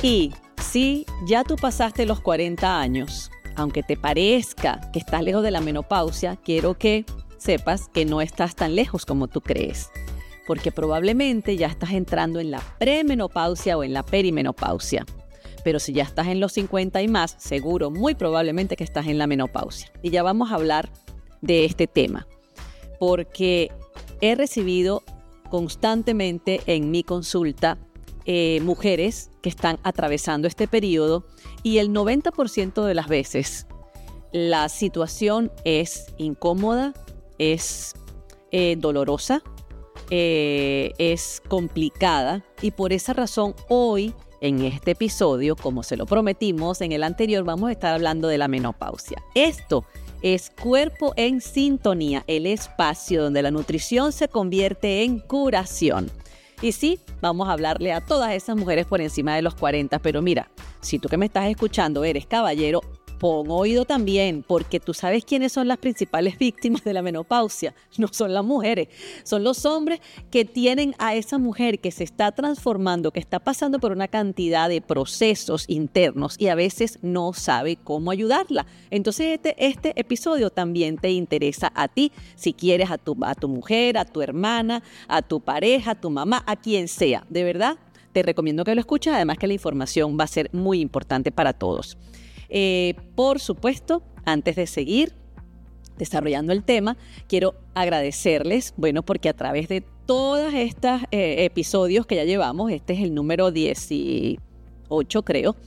Y si ya tú pasaste los 40 años, aunque te parezca que estás lejos de la menopausia, quiero que sepas que no estás tan lejos como tú crees, porque probablemente ya estás entrando en la premenopausia o en la perimenopausia. Pero si ya estás en los 50 y más, seguro, muy probablemente que estás en la menopausia. Y ya vamos a hablar de este tema, porque he recibido constantemente en mi consulta mujeres que están atravesando este periodo y el 90% de las veces la situación es incómoda, es dolorosa, es complicada, y por esa razón hoy en este episodio, como se lo prometimos en el anterior, vamos a estar hablando de la menopausia. Esto es Cuerpo en Sintonía, el espacio donde la nutrición se convierte en curación. Y sí, vamos a hablarle a todas esas mujeres por encima de los 40, pero mira, si tú que me estás escuchando eres caballero, pon oído también, porque tú sabes quiénes son las principales víctimas de la menopausia. No son las mujeres, son los hombres que tienen a esa mujer que se está transformando, que está pasando por una cantidad de procesos internos y a veces no sabe cómo ayudarla. Entonces este episodio también te interesa a ti, si quieres a tu mujer, a tu hermana, a tu pareja, a tu mamá, a quien sea. De verdad, te recomiendo que lo escuches, además que la información va a ser muy importante para todos. Por supuesto, antes de seguir desarrollando el tema, quiero agradecerles, porque a través de todos estos episodios que ya llevamos, este es el número 18 creo,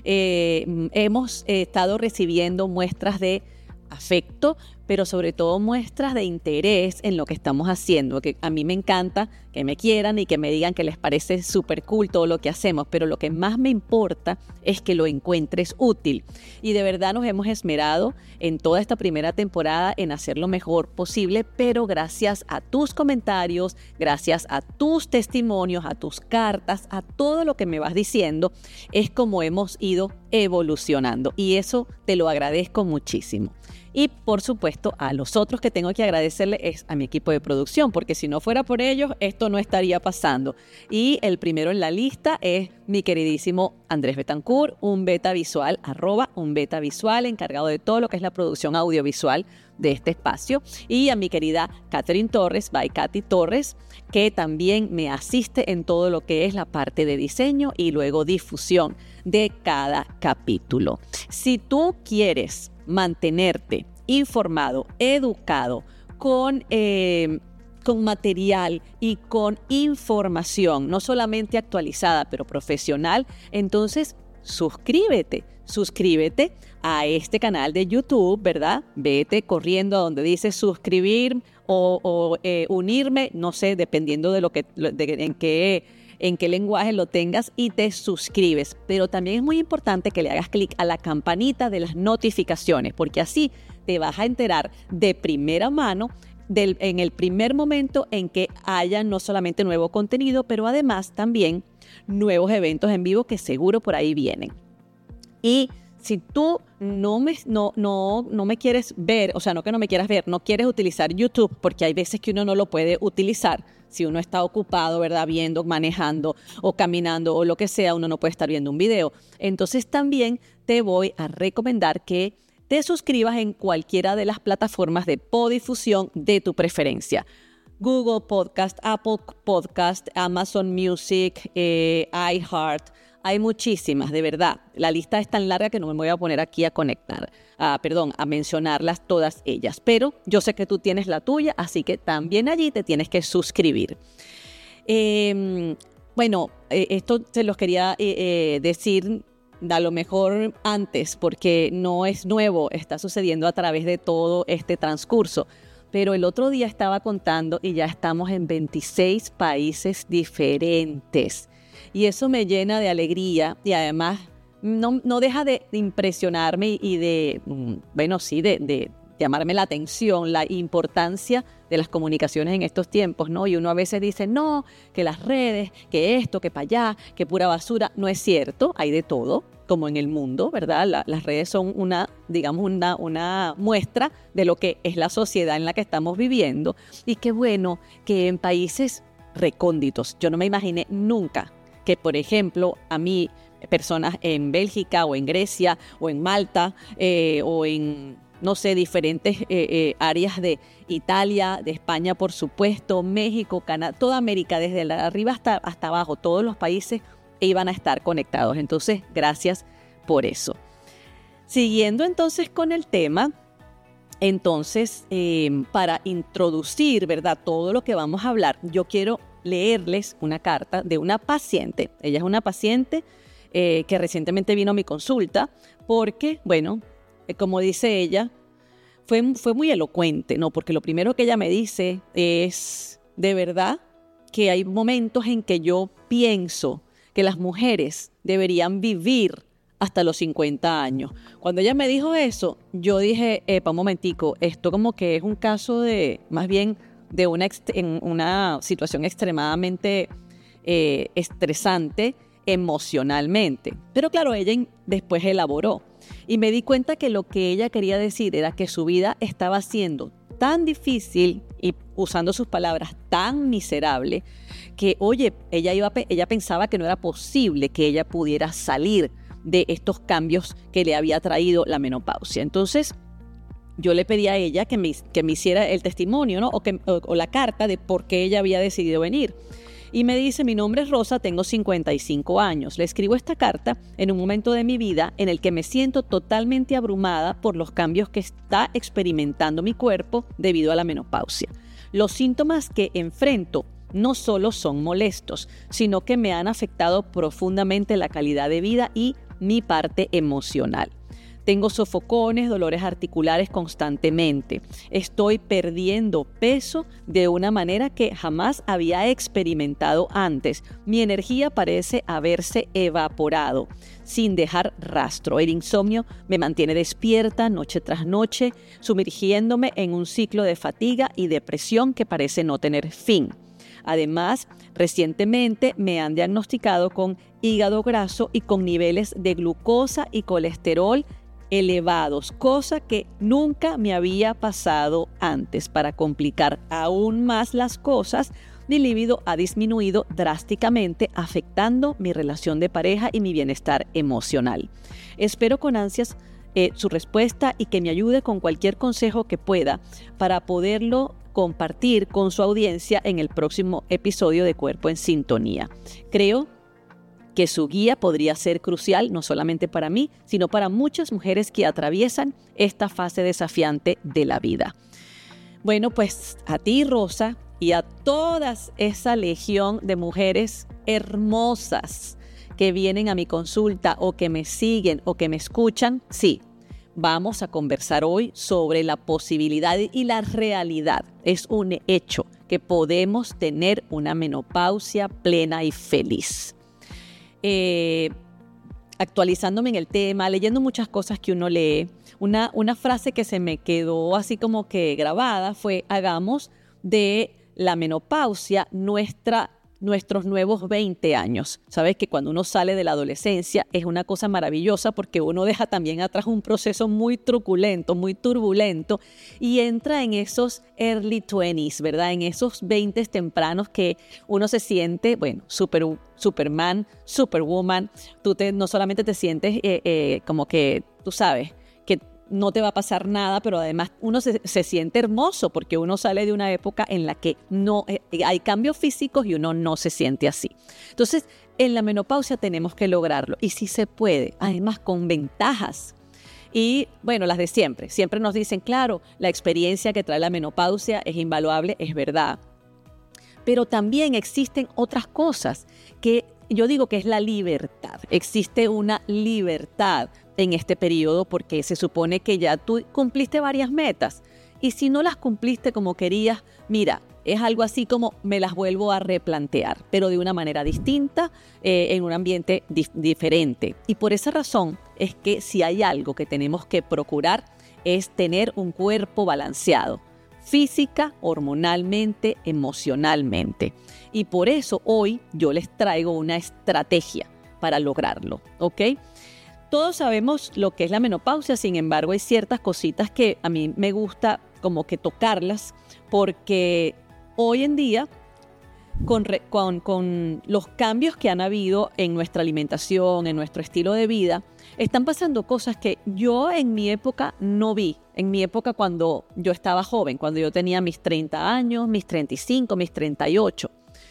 hemos estado recibiendo muestras de afecto, pero sobre todo muestras de interés en lo que estamos haciendo, que a mí me encanta que me quieran y que me digan que les parece súper cool todo lo que hacemos, pero lo que más me importa es que lo encuentres útil. Y de verdad nos hemos esmerado en toda esta primera temporada en hacer lo mejor posible, pero gracias a tus comentarios, gracias a tus testimonios, a tus cartas, a todo lo que me vas diciendo, es como hemos ido evolucionando, y eso te lo agradezco muchísimo. Y por supuesto a los otros que tengo que agradecerle es a mi equipo de producción, porque si no fuera por ellos esto no estaría pasando. Y el primero en la lista es mi queridísimo Andrés Betancourt, un beta visual, @un beta visual, encargado de todo lo que es la producción audiovisual de este espacio. Y a mi querida Catherine Torres, by Katy Torres, que también me asiste en todo lo que es la parte de diseño y luego difusión de cada capítulo. Si tú quieres mantenerte informado, educado, con material y con información, no solamente actualizada, pero profesional, entonces suscríbete a este canal de YouTube, ¿verdad? Vete corriendo a donde dice suscribir o unirme, no sé, dependiendo de en qué lenguaje lo tengas, y te suscribes. Pero también es muy importante que le hagas clic a la campanita de las notificaciones, porque así te vas a enterar de primera mano en el primer momento en que haya no solamente nuevo contenido, pero además también nuevos eventos en vivo que seguro por ahí vienen. Y si tú no me quieres ver, o sea, no que no me quieras ver, no quieres utilizar YouTube, porque hay veces que uno no lo puede utilizar. Si uno está ocupado, ¿verdad? Viendo, manejando o caminando o lo que sea, uno no puede estar viendo un video. Entonces también te voy a recomendar que te suscribas en cualquiera de las plataformas de podifusión de tu preferencia. Google Podcast, Apple Podcast, Amazon Music, iHeart. Hay muchísimas, de verdad. La lista es tan larga que no me voy a poner aquí a mencionarlas todas ellas. Pero yo sé que tú tienes la tuya, así que también allí te tienes que suscribir. Esto se los quería decir a lo mejor antes, porque no es nuevo, está sucediendo a través de todo este transcurso. Pero el otro día estaba contando y ya estamos en 26 países diferentes. Y eso me llena de alegría y además no deja de impresionarme y de llamarme la atención, la importancia de las comunicaciones en estos tiempos, ¿no? Y uno a veces dice, no, que las redes, que esto, que para allá, que pura basura. No es cierto, hay de todo, como en el mundo, ¿verdad? Las redes son una muestra de lo que es la sociedad en la que estamos viviendo. Y qué bueno que en países recónditos, yo no me imaginé nunca que, por ejemplo, a mí, personas en Bélgica o en Grecia o en Malta o en, no sé, diferentes áreas de Italia, de España, por supuesto, México, Canadá, toda América, desde arriba hasta abajo, todos los países iban a estar conectados. Entonces, gracias por eso. Siguiendo entonces con el tema, entonces, para introducir, ¿verdad?, todo lo que vamos a hablar, yo quiero leerles una carta de una paciente. Ella es una paciente que recientemente vino a mi consulta porque, bueno, como dice ella, fue muy elocuente, ¿no? Porque lo primero que ella me dice es, de verdad, que hay momentos en que yo pienso que las mujeres deberían vivir hasta los 50 años. Cuando ella me dijo eso, yo dije, un momentico, esto como que es un caso de, más bien, de una situación extremadamente estresante emocionalmente. Pero claro, ella después elaboró y me di cuenta que lo que ella quería decir era que su vida estaba siendo tan difícil y, usando sus palabras, tan miserable que, oye, ella pensaba que no era posible que ella pudiera salir de estos cambios que le había traído la menopausia. Entonces, yo le pedí a ella que me hiciera el testimonio, ¿no? o la carta de por qué ella había decidido venir. Y me dice, mi nombre es Rosa, tengo 55 años. Le escribo esta carta en un momento de mi vida en el que me siento totalmente abrumada por los cambios que está experimentando mi cuerpo debido a la menopausia. Los síntomas que enfrento no solo son molestos, sino que me han afectado profundamente la calidad de vida y mi parte emocional. Tengo sofocones, dolores articulares constantemente. Estoy perdiendo peso de una manera que jamás había experimentado antes. Mi energía parece haberse evaporado, sin dejar rastro. El insomnio me mantiene despierta noche tras noche, sumergiéndome en un ciclo de fatiga y depresión que parece no tener fin. Además, recientemente me han diagnosticado con hígado graso y con niveles de glucosa y colesterol elevados, cosa que nunca me había pasado antes. Para complicar aún más las cosas, mi libido ha disminuido drásticamente, afectando mi relación de pareja y mi bienestar emocional. Espero con ansias su respuesta y que me ayude con cualquier consejo que pueda para poderlo compartir con su audiencia en el próximo episodio de Cuerpo en Sintonía. Creo que su guía podría ser crucial no solamente para mí, sino para muchas mujeres que atraviesan esta fase desafiante de la vida. Bueno, pues a ti, Rosa, y a toda esa legión de mujeres hermosas que vienen a mi consulta o que me siguen o que me escuchan, sí, vamos a conversar hoy sobre la posibilidad y la realidad. Es un hecho que podemos tener una menopausia plena y feliz. Actualizándome en el tema, leyendo muchas cosas que uno lee, una frase que se me quedó así como que grabada fue: hagamos de la menopausia nuestros nuevos 20 años. Sabes que cuando uno sale de la adolescencia es una cosa maravillosa porque uno deja también atrás un proceso muy truculento, muy turbulento y entra en esos early 20s, ¿verdad? En esos 20 tempranos que uno se siente, bueno, Superman, Superwoman. Tú no solamente te sientes como que, tú sabes, que no te va a pasar nada, pero además uno se siente hermoso porque uno sale de una época en la que no hay cambios físicos y uno no se siente así. Entonces, en la menopausia tenemos que lograrlo y sí se puede, además con ventajas. Y bueno, las de siempre. Siempre nos dicen, claro, la experiencia que trae la menopausia es invaluable, es verdad. Pero también existen otras cosas que yo digo que es la libertad. Existe una libertad en este periodo porque se supone que ya tú cumpliste varias metas y si no las cumpliste como querías, mira, es algo así como me las vuelvo a replantear, pero de una manera distinta, en un ambiente diferente. Y por esa razón es que si hay algo que tenemos que procurar es tener un cuerpo balanceado, física, hormonalmente, emocionalmente. Y por eso hoy yo les traigo una estrategia para lograrlo, ¿ok? Todos sabemos lo que es la menopausia, sin embargo hay ciertas cositas que a mí me gusta como que tocarlas porque hoy en día con los cambios que han habido en nuestra alimentación, en nuestro estilo de vida, están pasando cosas que yo en mi época no vi. En mi época cuando yo estaba joven, cuando yo tenía mis 30 años, mis 35, mis 38.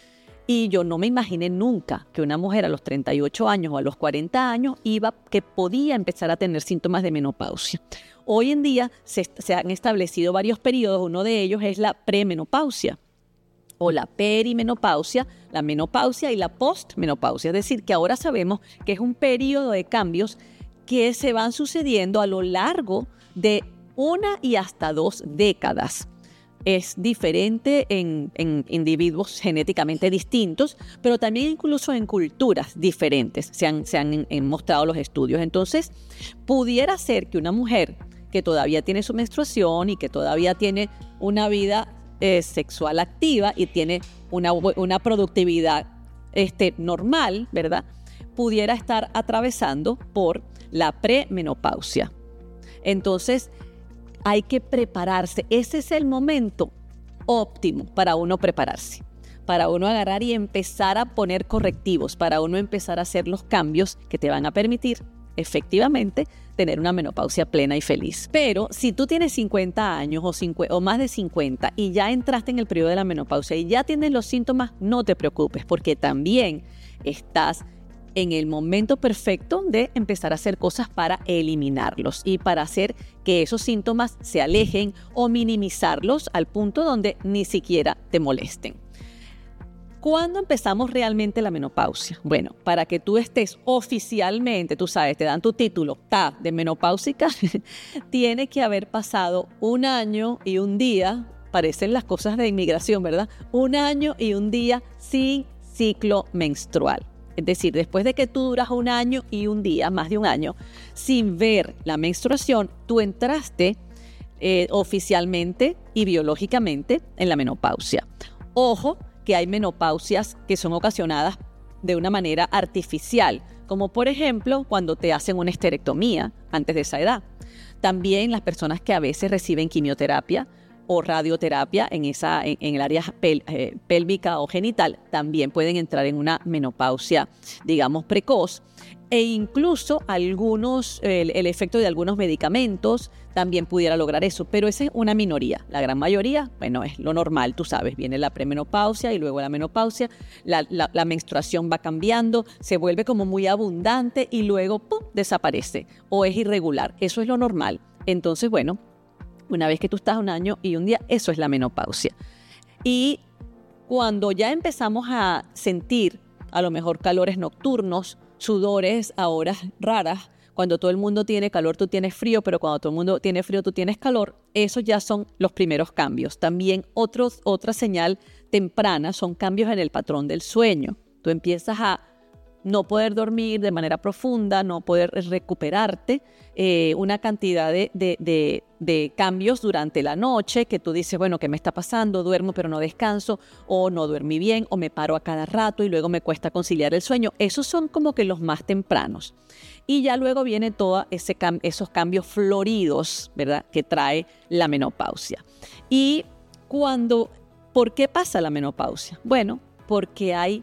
Y yo no me imaginé nunca que una mujer a los 38 años o a los 40 años que podía empezar a tener síntomas de menopausia. Hoy en día se han establecido varios periodos. Uno de ellos es la premenopausia o la perimenopausia, la menopausia y la postmenopausia. Es decir, que ahora sabemos que es un periodo de cambios que se van sucediendo a lo largo de 1 y hasta 2 décadas. Es diferente en individuos genéticamente distintos, pero también incluso en culturas diferentes se han mostrado los estudios. Entonces, pudiera ser que una mujer que todavía tiene su menstruación y que todavía tiene una vida sexual activa y tiene una productividad normal, ¿verdad?, pudiera estar atravesando por la premenopausia. Entonces, hay que prepararse. Ese es el momento óptimo para uno prepararse, para uno agarrar y empezar a poner correctivos, para uno empezar a hacer los cambios que te van a permitir efectivamente tener una menopausia plena y feliz. Pero si tú tienes 50 años o más de 50 y ya entraste en el periodo de la menopausia y ya tienes los síntomas, no te preocupes, porque también estás en el momento perfecto de empezar a hacer cosas para eliminarlos y para hacer que esos síntomas se alejen o minimizarlos al punto donde ni siquiera te molesten. ¿Cuándo empezamos realmente la menopausia? Bueno, para que tú estés oficialmente, tú sabes, te dan tu título de menopáusica, tiene que haber pasado 1 año y 1 día, parecen las cosas de inmigración, ¿verdad? 1 año y 1 día sin ciclo menstrual. Es decir, después de que tú duras 1 año y 1 día, más de 1 año, sin ver la menstruación, tú entraste oficialmente y biológicamente en la menopausia. Ojo, que hay menopausias que son ocasionadas de una manera artificial, como por ejemplo cuando te hacen una esterectomía antes de esa edad. También las personas que a veces reciben quimioterapia o radioterapia en el área pélvica o genital también pueden entrar en una menopausia, digamos, precoz. E incluso el efecto de algunos medicamentos también pudiera lograr eso, pero esa es una minoría. La gran mayoría, bueno, es lo normal, tú sabes, viene la premenopausia y luego la menopausia, la menstruación va cambiando, se vuelve como muy abundante y luego ¡pum!, desaparece o es irregular. Eso es lo normal. Entonces, bueno, una vez que tú estás 1 año y 1 día, eso es la menopausia. Y cuando ya empezamos a sentir a lo mejor calores nocturnos, sudores a horas raras, cuando todo el mundo tiene calor, tú tienes frío, pero cuando todo el mundo tiene frío, tú tienes calor, esos ya son los primeros cambios. También otra señal temprana son cambios en el patrón del sueño. Tú empiezas a no poder dormir de manera profunda, no poder recuperarte, una cantidad de cambios durante la noche que tú dices, bueno, ¿qué me está pasando? Duermo pero no descanso, o no duermí bien, o me paro a cada rato y luego me cuesta conciliar el sueño. Esos son como que los más tempranos. Y ya luego vienen todos esos cambios floridos, ¿verdad?, que trae la menopausia. Y ¿por qué pasa la menopausia? Bueno, porque hay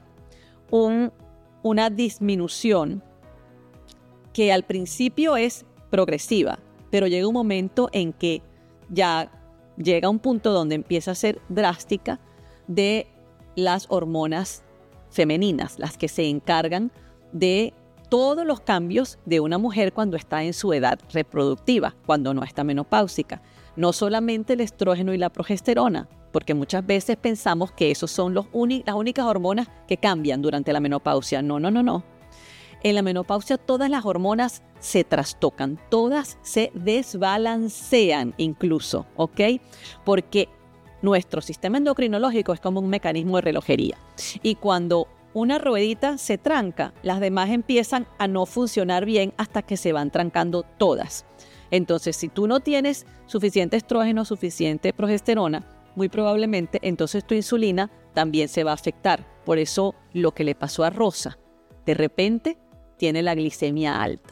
una disminución que al principio es progresiva, pero llega un momento en que ya llega un punto donde empieza a ser drástica de las hormonas femeninas, las que se encargan de todos los cambios de una mujer cuando está en su edad reproductiva, cuando no está menopáusica. No solamente el estrógeno y la progesterona, porque muchas veces pensamos que esos son las únicas hormonas que cambian durante la menopausia. No. En la menopausia todas las hormonas se trastocan, todas se desbalancean incluso, ¿ok? Porque nuestro sistema endocrinológico es como un mecanismo de relojería. Y cuando una ruedita se tranca, las demás empiezan a no funcionar bien hasta que se van trancando todas. Entonces, si tú no tienes suficiente estrógeno, suficiente progesterona, muy probablemente entonces tu insulina también se va a afectar. Por eso lo que le pasó a Rosa, de repente tiene la glicemia alta.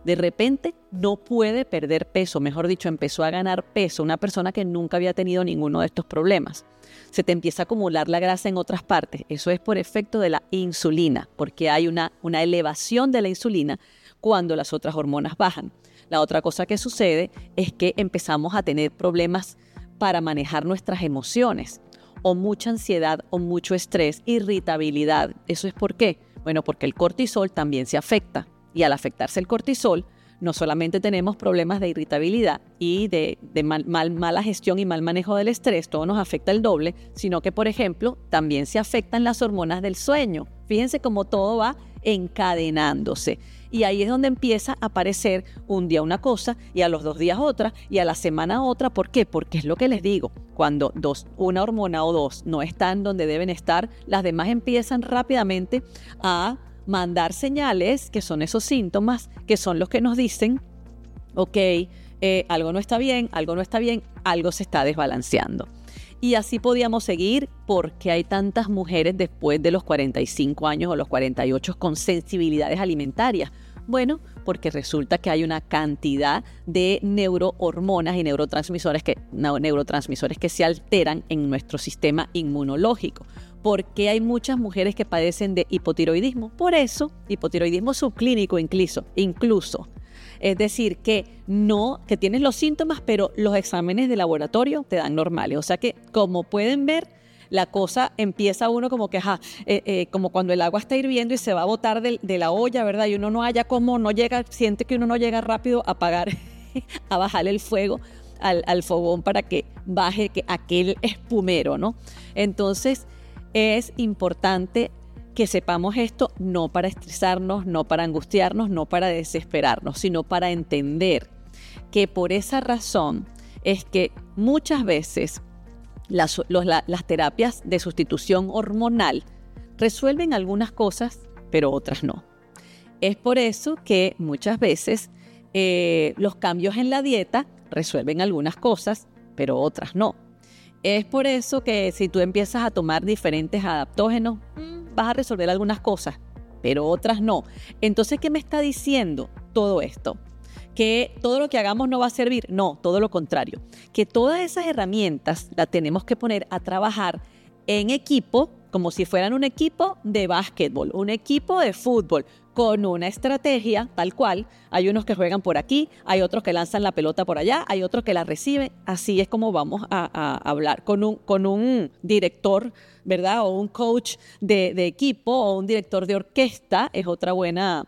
De repente no puede perder peso, mejor dicho, empezó a ganar peso, una persona que nunca había tenido ninguno de estos problemas. Se te empieza a acumular la grasa en otras partes. Eso es por efecto de la insulina, porque hay una elevación de la insulina cuando las otras hormonas bajan. La otra cosa que sucede es que empezamos a tener problemas para manejar nuestras emociones, o mucha ansiedad o mucho estrés, irritabilidad. ¿Eso es por qué? Bueno, porque el cortisol también se afecta. Y al afectarse el cortisol, no solamente tenemos problemas de irritabilidad y de mala gestión y mal manejo del estrés, todo nos afecta el doble, sino que, por ejemplo, también se afectan las hormonas del sueño. Fíjense cómo todo va encadenándose. Y ahí es donde empieza a aparecer un día una cosa y a los 2 días otra y a la semana otra. ¿Por qué? Porque es lo que les digo. Cuando una hormona o dos no están donde deben estar, las demás empiezan rápidamente a mandar señales, que son esos síntomas, que son los que nos dicen, ok, algo no está bien, algo se está desbalanceando. Y así podíamos seguir. Porque hay tantas mujeres después de los 45 años o los 48 con sensibilidades alimentarias? Bueno, porque resulta que hay una cantidad de neurohormonas y neurotransmisores que se alteran en nuestro sistema inmunológico. ¿Por qué hay muchas mujeres que padecen de hipotiroidismo? Por eso, hipotiroidismo subclínico incluso. Es decir, que tienes los síntomas, pero los exámenes de laboratorio te dan normales. O sea que, como pueden ver, la cosa empieza uno como que, como cuando el agua está hirviendo y se va a botar de la olla, ¿verdad? Y uno no haya como, siente que uno no llega rápido a a bajarle el fuego al fogón para que baje aquel espumero, ¿no? Entonces, es importante que sepamos esto, no para estresarnos, no para angustiarnos, no para desesperarnos, sino para entender que por esa razón es que muchas veces las terapias de sustitución hormonal resuelven algunas cosas, pero otras no. Es por eso que muchas veces los cambios en la dieta resuelven algunas cosas, pero otras no. Es por eso que si tú empiezas a tomar diferentes adaptógenos, vas a resolver algunas cosas, pero otras no. Entonces, ¿qué me está diciendo todo esto? Que todo lo que hagamos no va a servir. No, todo lo contrario. Que todas esas herramientas las tenemos que poner a trabajar en equipo, como si fueran un equipo de básquetbol, un equipo de fútbol, con una estrategia tal cual. Hay unos que juegan por aquí, hay otros que lanzan la pelota por allá, hay otros que la reciben. Así es como vamos a hablar con un director, ¿verdad? O un coach de equipo, o un director de orquesta. Es otra buena,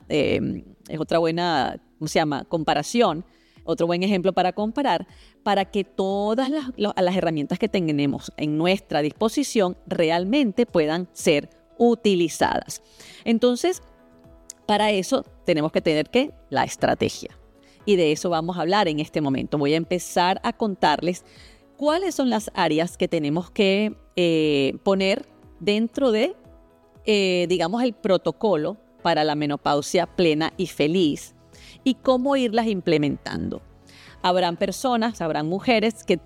¿cómo se llama? Comparación. Otro buen ejemplo para comparar, para que todas las herramientas que tenemos en nuestra disposición realmente puedan ser utilizadas. Entonces, para eso tenemos que tener la estrategia. Y de eso vamos a hablar en este momento. Voy a empezar a contarles cuáles son las áreas que tenemos que poner dentro de, digamos, el protocolo para la menopausia plena y feliz, y cómo irlas implementando. Habrán mujeres que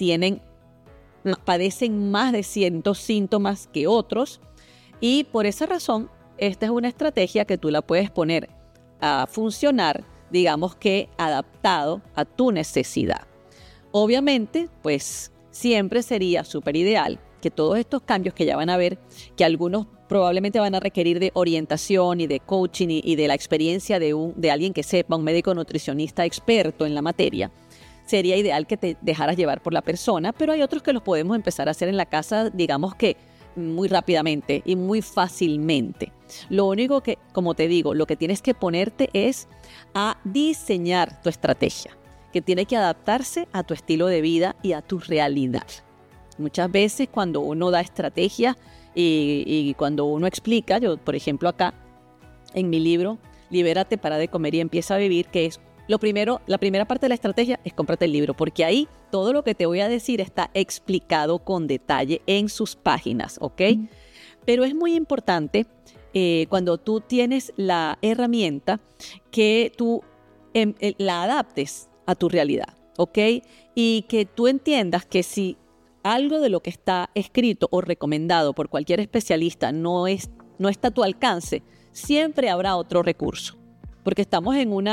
padecen más de ciertos síntomas que otros, y por esa razón, esta es una estrategia que tú la puedes poner a funcionar, digamos que adaptado a tu necesidad. Obviamente, pues siempre sería súper ideal que todos estos cambios que ya van a ver, que algunos probablemente van a requerir de orientación y de coaching y de la experiencia de alguien que sepa, un médico nutricionista experto en la materia, sería ideal que te dejaras llevar por la persona, pero hay otros que los podemos empezar a hacer en la casa, digamos que muy rápidamente y muy fácilmente. Lo único que, como te digo, lo que tienes que ponerte es a diseñar tu estrategia, que tiene que adaptarse a tu estilo de vida y a tu realidad. Muchas veces cuando uno da estrategia y cuando uno explica, yo por ejemplo acá en mi libro, Libérate, para de comer y empieza a vivir, que es la primera parte de la estrategia es cómprate el libro, porque ahí todo lo que te voy a decir está explicado con detalle en sus páginas, ¿ok? Pero es muy importante cuando tú tienes la herramienta que tú la adaptes a tu realidad, ¿ok? Y que tú entiendas que si algo de lo que está escrito o recomendado por cualquier especialista no está a tu alcance, siempre habrá otro recurso, porque estamos en una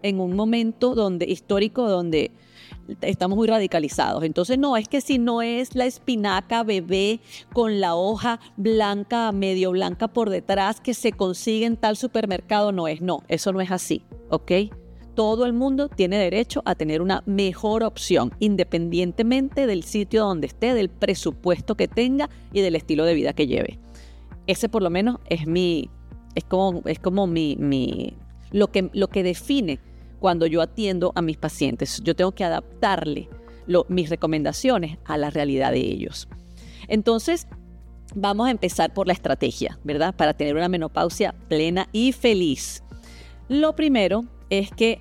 en un momento histórico donde estamos muy radicalizados. Entonces, no, es que si no es la espinaca bebé con la hoja blanca, medio blanca por detrás, que se consigue en tal supermercado, no, eso no es así, ¿ok? Todo el mundo tiene derecho a tener una mejor opción, independientemente del sitio donde esté, del presupuesto que tenga y del estilo de vida que lleve. Ese por lo menos es como lo que define cuando yo atiendo a mis pacientes. Yo tengo que adaptarle mis recomendaciones a la realidad de ellos. Entonces, vamos a empezar por la estrategia, ¿verdad? Para tener una menopausia plena y feliz. Lo primero es que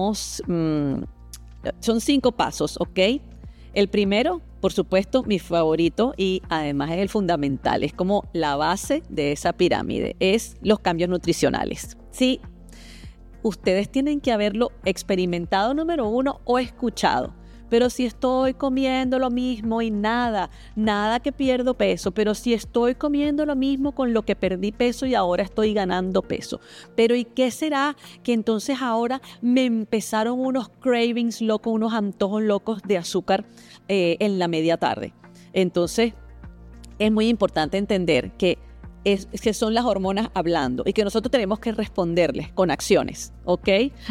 son 5 pasos, ¿ok? El primero, por supuesto, mi favorito y además es el fundamental, es como la base de esa pirámide, es los cambios nutricionales. Sí, ustedes tienen que haberlo experimentado, número 1, o escuchado. Pero si estoy comiendo lo mismo y nada que pierdo peso, pero si estoy comiendo lo mismo con lo que perdí peso y ahora estoy ganando peso. Pero ¿y qué será? Que entonces ahora me empezaron unos cravings locos, unos antojos locos de azúcar en la media tarde. Entonces es muy importante entender que son las hormonas hablando y que nosotros tenemos que responderles con acciones, ¿ok?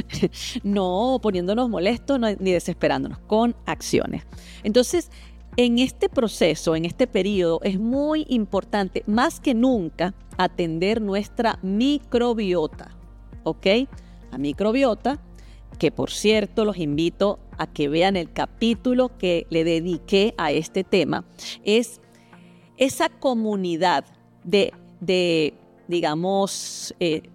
No poniéndonos molestos ni desesperándonos, con acciones. Entonces, en este proceso, en este periodo, es muy importante, más que nunca, atender nuestra microbiota, ¿ok? La microbiota, que por cierto los invito a que vean el capítulo que le dediqué a este tema, es esa comunidad de digamos,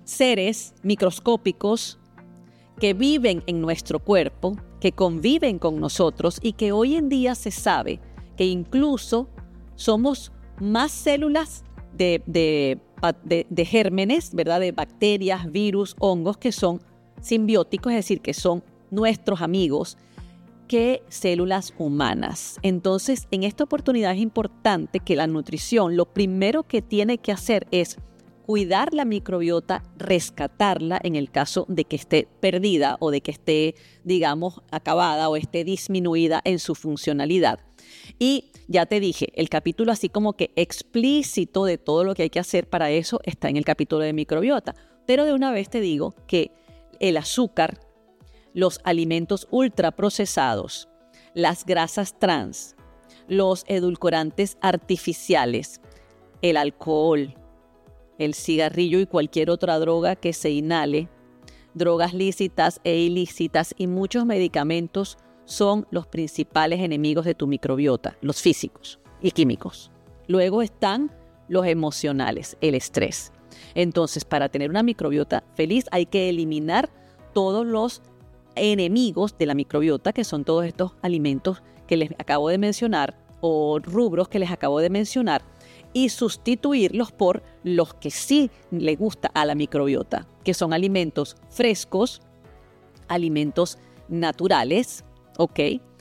seres microscópicos que viven en nuestro cuerpo, que conviven con nosotros y que hoy en día se sabe que incluso somos más células de gérmenes, ¿verdad? De bacterias, virus, hongos que son simbióticos, es decir, que son nuestros amigos, que células humanas. Entonces, en esta oportunidad es importante que la nutrición, lo primero que tiene que hacer es cuidar la microbiota, rescatarla en el caso de que esté perdida o de que esté, digamos, acabada o esté disminuida en su funcionalidad. Y ya te dije, el capítulo así como que explícito de todo lo que hay que hacer para eso está en el capítulo de microbiota. Pero de una vez te digo que el azúcar, los alimentos ultraprocesados, las grasas trans, los edulcorantes artificiales, el alcohol, el cigarrillo y cualquier otra droga que se inhale, drogas lícitas e ilícitas y muchos medicamentos son los principales enemigos de tu microbiota, los físicos y químicos. Luego están los emocionales, el estrés. Entonces, para tener una microbiota feliz hay que eliminar todos los enemigos de la microbiota, que son todos estos alimentos que les acabo de mencionar o rubros que les acabo de mencionar, y sustituirlos por los que sí le gusta a la microbiota, que son alimentos frescos, alimentos naturales, ¿ok?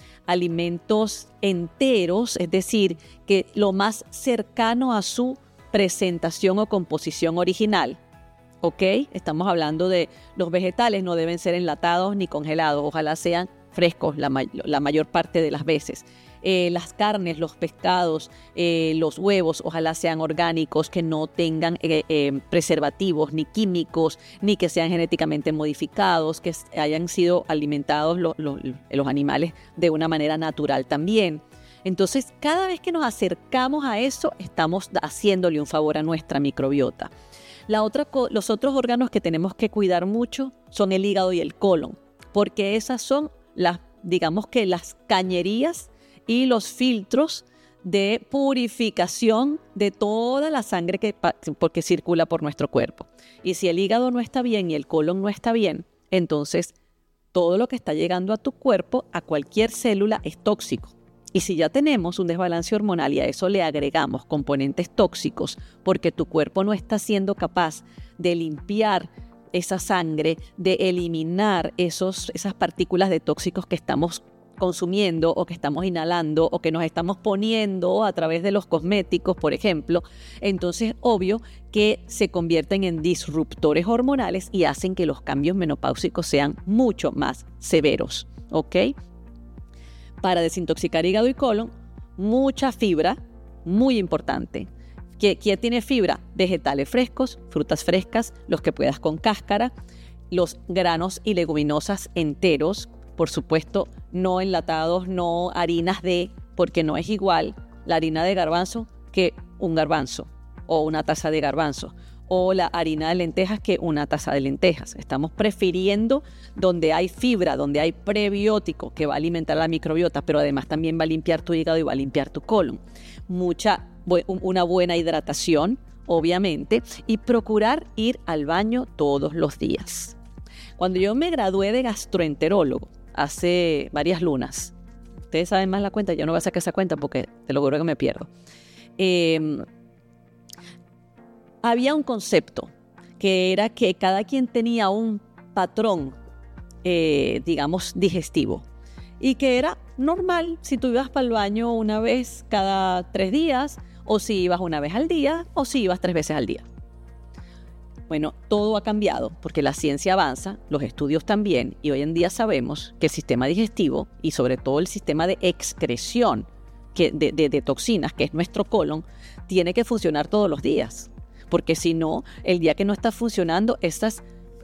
Alimentos enteros, es decir, que lo más cercano a su presentación o composición original. ¿Ok? Estamos hablando de los vegetales, no deben ser enlatados ni congelados, ojalá sean frescos la mayor parte de las veces. Las carnes, los pescados, los huevos, ojalá sean orgánicos, que no tengan preservativos ni químicos, ni que sean genéticamente modificados, que hayan sido alimentados los animales de una manera natural también. Entonces, cada vez que nos acercamos a eso, estamos haciéndole un favor a nuestra microbiota. Los otros órganos que tenemos que cuidar mucho son el hígado y el colon, porque esas son digamos que las cañerías y los filtros de purificación de toda la sangre porque circula por nuestro cuerpo. Y si el hígado no está bien y el colon no está bien, entonces todo lo que está llegando a tu cuerpo, a cualquier célula, es tóxico. Y si ya tenemos un desbalance hormonal y a eso le agregamos componentes tóxicos porque tu cuerpo no está siendo capaz de limpiar esa sangre, de eliminar esas partículas de tóxicos que estamos consumiendo o que estamos inhalando o que nos estamos poniendo a través de los cosméticos, por ejemplo, entonces obvio que se convierten en disruptores hormonales y hacen que los cambios menopáusicos sean mucho más severos, ¿ok? Para desintoxicar hígado y colon, mucha fibra, muy importante. ¿Qué tiene fibra? Vegetales frescos, frutas frescas, los que puedas con cáscara, los granos y leguminosas enteros, por supuesto, no enlatados, no harinas porque no es igual la harina de garbanzo que un garbanzo o una taza de garbanzo, o la harina de lentejas que una taza de lentejas. Estamos prefiriendo donde hay fibra, donde hay prebiótico que va a alimentar la microbiota, pero además también va a limpiar tu hígado y va a limpiar tu colon. Una buena hidratación, obviamente, y procurar ir al baño todos los días. Cuando yo me gradué de gastroenterólogo hace varias lunas, ustedes saben más la cuenta, yo no voy a sacar esa cuenta porque te lo juro que me pierdo. Había un concepto que era que cada quien tenía un patrón, digamos, digestivo, y que era normal si tú ibas para el baño una vez cada 3 días, o si ibas una vez al día, o si ibas 3 veces al día. Bueno, todo ha cambiado porque la ciencia avanza, los estudios también, y hoy en día sabemos que el sistema digestivo y sobre todo el sistema de excreción de toxinas, que es nuestro colon, tiene que funcionar todos los días. Porque si no, el día que no está funcionando, esos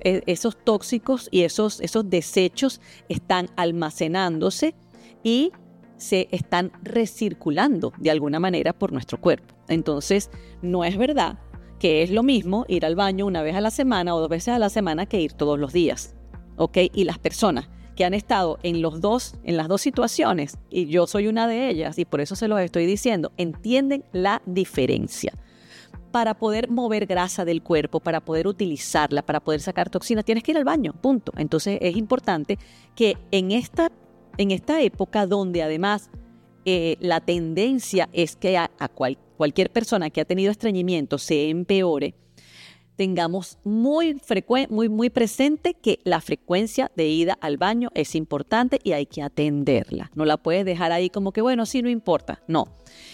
tóxicos y esos desechos están almacenándose y se están recirculando de alguna manera por nuestro cuerpo. Entonces, no es verdad que es lo mismo ir al baño una vez a la semana o 2 veces a la semana que ir todos los días, ¿ok? Y las personas que han estado en las dos situaciones, y yo soy una de ellas, y por eso se los estoy diciendo, entienden la diferencia. Para poder mover grasa del cuerpo, para poder utilizarla, para poder sacar toxinas, tienes que ir al baño, punto. Entonces es importante que en esta época donde además la tendencia es que a cualquier persona que ha tenido estreñimiento se empeore, tengamos muy presente que la frecuencia de ida al baño es importante y hay que atenderla. No la puedes dejar ahí como que, bueno, sí, no importa. No.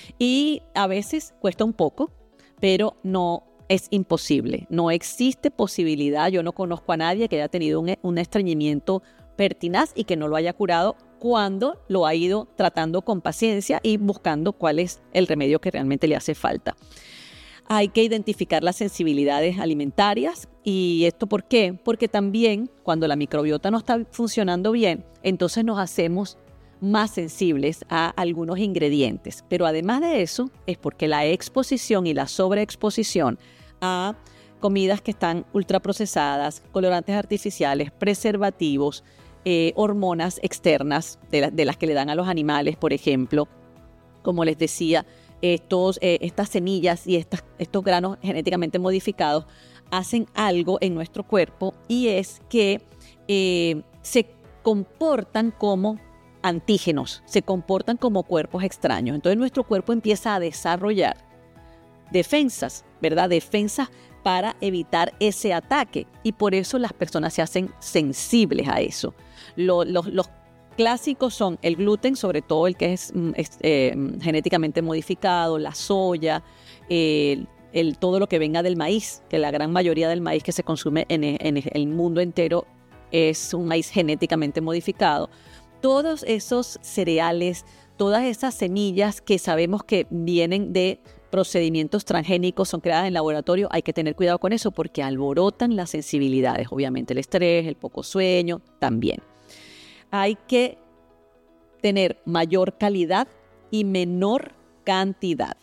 Y a veces cuesta un poco, pero no es imposible. No existe posibilidad. Yo no conozco a nadie que haya tenido un estreñimiento pertinaz y que no lo haya curado cuando lo ha ido tratando con paciencia y buscando cuál es el remedio que realmente le hace falta. Hay que identificar las sensibilidades alimentarias. ¿Y esto por qué? Porque también cuando la microbiota no está funcionando bien, entonces nos hacemos más sensibles a algunos ingredientes. Pero además de eso, es porque la exposición y la sobreexposición a comidas que están ultraprocesadas, colorantes artificiales, preservativos, hormonas externas de las que le dan a los animales, por ejemplo, como les decía, estas semillas y estos granos genéticamente modificados hacen algo en nuestro cuerpo, y es que se comportan como antígenos, se comportan como cuerpos extraños. Entonces nuestro cuerpo empieza a desarrollar defensas, ¿verdad? Defensas para evitar ese ataque, y por eso las personas se hacen sensibles a eso. Los clásicos son el gluten, sobre todo el que es genéticamente modificado, la soya, todo lo que venga del maíz, que la gran mayoría del maíz que se consume en el mundo entero es un maíz genéticamente modificado. Todos esos cereales, todas esas semillas que sabemos que vienen de procedimientos transgénicos, son creadas en laboratorio, hay que tener cuidado con eso porque alborotan las sensibilidades. Obviamente el estrés, el poco sueño, también. Hay que tener mayor calidad y menor cantidad.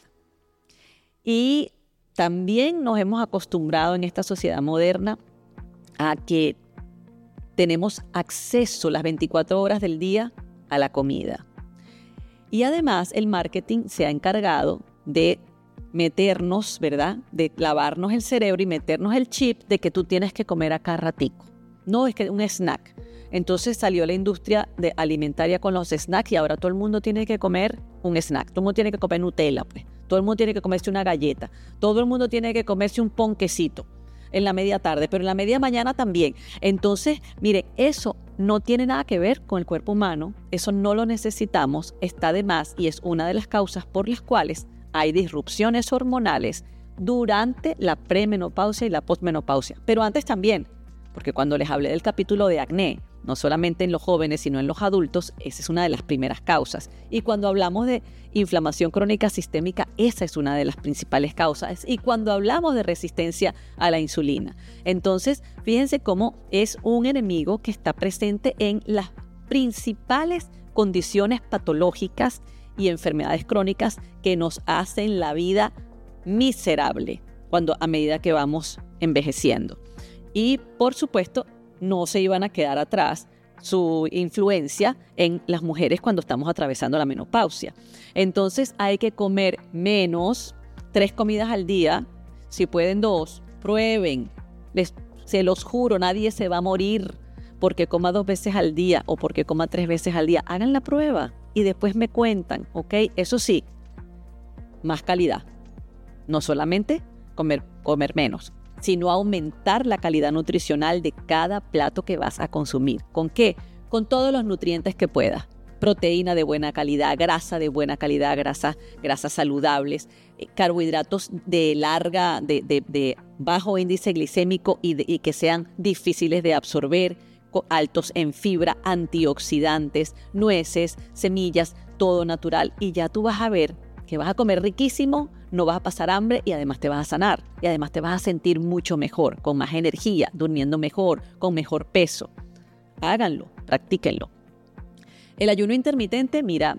Y también nos hemos acostumbrado en esta sociedad moderna a que tenemos acceso las 24 horas del día a la comida. Y además el marketing se ha encargado de meternos, ¿verdad? De lavarnos el cerebro y meternos el chip de que tú tienes que comer a cada ratico. No, es que un snack. Entonces salió la industria alimentaria con los snacks y ahora todo el mundo tiene que comer un snack. Todo el mundo tiene que comer Nutella, pues. Todo el mundo tiene que comerse una galleta. Todo el mundo tiene que comerse un ponquecito. en la media tarde, pero en la media mañana también. Entonces, mire, eso no tiene nada que ver con el cuerpo humano, eso no lo necesitamos, está de más y es una de las causas por las cuales hay disrupciones hormonales durante la premenopausia y la posmenopausia, pero antes también, porque cuando les hablé del capítulo de acné, no solamente en los jóvenes, sino en los adultos, esa es una de las primeras causas. Y cuando hablamos de inflamación crónica sistémica, esa es una de las principales causas. Y cuando hablamos de resistencia a la insulina. Entonces, fíjense cómo es un enemigo que está presente en las principales condiciones patológicas y enfermedades crónicas que nos hacen la vida miserable a medida que vamos envejeciendo. Y, por supuesto, no se iban a quedar atrás su influencia en las mujeres cuando estamos atravesando la menopausia. Entonces hay que comer menos, 3 comidas al día, si pueden 2, prueben. Se los juro, nadie se va a morir porque coma 2 veces al día o porque coma 3 veces al día. Hagan la prueba y después me cuentan, ¿ok? Eso sí, más calidad. No solamente comer menos, sino aumentar la calidad nutricional de cada plato que vas a consumir. ¿Con qué? Con todos los nutrientes que puedas. Proteína de buena calidad, grasa de buena calidad, grasas saludables, carbohidratos de bajo índice glicémico y que sean difíciles de absorber, altos en fibra, antioxidantes, nueces, semillas, todo natural. Y ya tú vas a ver que vas a comer riquísimo, no vas a pasar hambre y además te vas a sanar. Y además te vas a sentir mucho mejor, con más energía, durmiendo mejor, con mejor peso. Háganlo, practíquenlo. El ayuno intermitente, mira,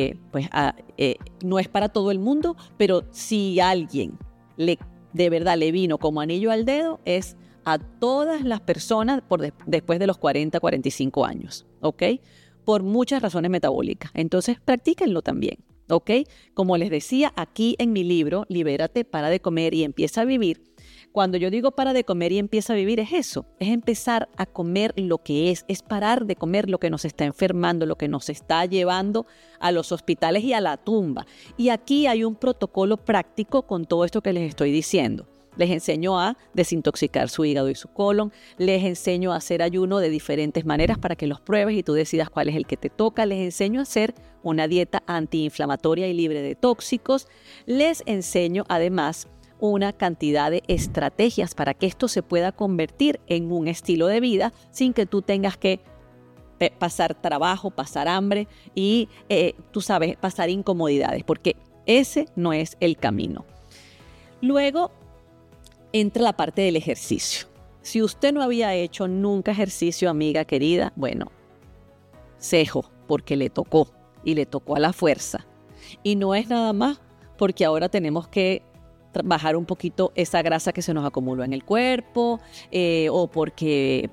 no es para todo el mundo, pero si alguien de verdad le vino como anillo al dedo, es a todas las personas después de los 40, 45 años, ¿ok? Por muchas razones metabólicas. Entonces, practíquenlo también. ¿Ok? Como les decía aquí en mi libro, Libérate, para de comer y empieza a vivir. Cuando yo digo para de comer y empieza a vivir es eso, es empezar a comer lo que es parar de comer lo que nos está enfermando, lo que nos está llevando a los hospitales y a la tumba. Y aquí hay un protocolo práctico con todo esto que les estoy diciendo. Les enseño a desintoxicar su hígado y su colon. Les enseño a hacer ayuno de diferentes maneras para que los pruebes y tú decidas cuál es el que te toca. Les enseño a hacer una dieta antiinflamatoria y libre de tóxicos. Les enseño además una cantidad de estrategias para que esto se pueda convertir en un estilo de vida sin que tú tengas que pasar trabajo, pasar hambre y, tú sabes, pasar incomodidades, porque ese no es el camino. Luego entra la parte del ejercicio. Si usted no había hecho nunca ejercicio, amiga querida, bueno, cejo, porque le tocó y le tocó a la fuerza. Y no es nada más porque ahora tenemos que bajar un poquito esa grasa que se nos acumuló en el cuerpo o porque,